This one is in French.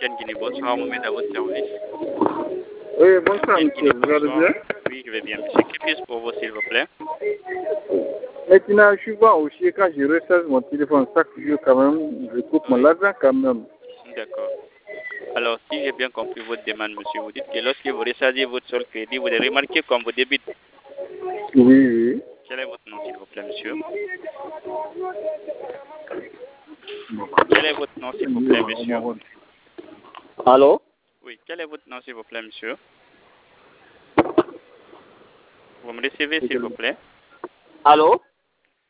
Etienne Guinée, bonsoir, on met à votre service. Oui, bonsoir, monsieur. Vous allez bien? Oui, je vais bien, monsieur. Que puis-je pour vous, s'il vous plaît? Maintenant, je suis bon aussi quand je recharge mon téléphone chaque jour quand même, je coupe mon argent quand même. D'accord. Alors, si j'ai bien compris votre demande, monsieur, vous dites que lorsque vous rechargez votre seul crédit, vous avez remarqué comme vous débite. Oui, oui. Quel est votre nom, s'il vous plaît, monsieur? Quel est votre nom, s'il vous plaît, monsieur? Allô? Oui, quel est votre nom, s'il vous plaît, monsieur? Vous me recevez, s'il vous plaît? Allô?